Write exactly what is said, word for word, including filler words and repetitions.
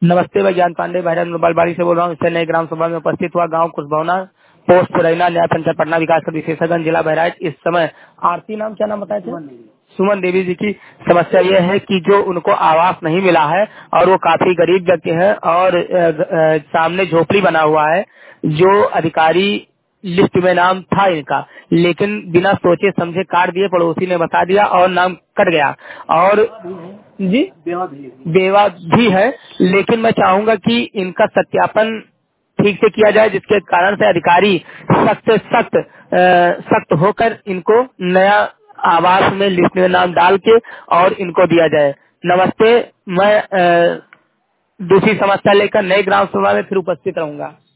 नमस्ते, मैं ज्ञान पांडे बहरा बालबाड़ी से बोल रहा हूँ। इससे नए ग्राम सभा में उपस्थित हुआ गांव कुशभवना, पोस्ट पुरैना, न्याय पंचायत पटना विकास का विशेषज्ञ जिला बहराइच। इस समय आरती नाम क्या नाम बताए थे? सुमन देवी जी की समस्या ये है कि जो उनको आवास नहीं मिला है और वो काफी गरीब व्यक्ति है और अ, अ, सामने झोपड़ी बना हुआ है। जो अधिकारी लिस्ट में नाम था इनका, लेकिन बिना सोचे समझे काट दिए, पड़ोसी ने बता दिया और नाम कट गया। और जी बेवा भी है, लेकिन मैं चाहूंगा कि इनका सत्यापन ठीक से किया जाए, जिसके कारण से अधिकारी सख्त से सख्त अ, सख्त होकर इनको नया आवास में लिस्ट में नाम डाल के और इनको दिया जाए। नमस्ते, मैं अ, दूसरी समस्या लेकर नए ग्राम सभा में फिर उपस्थित रहूंगा।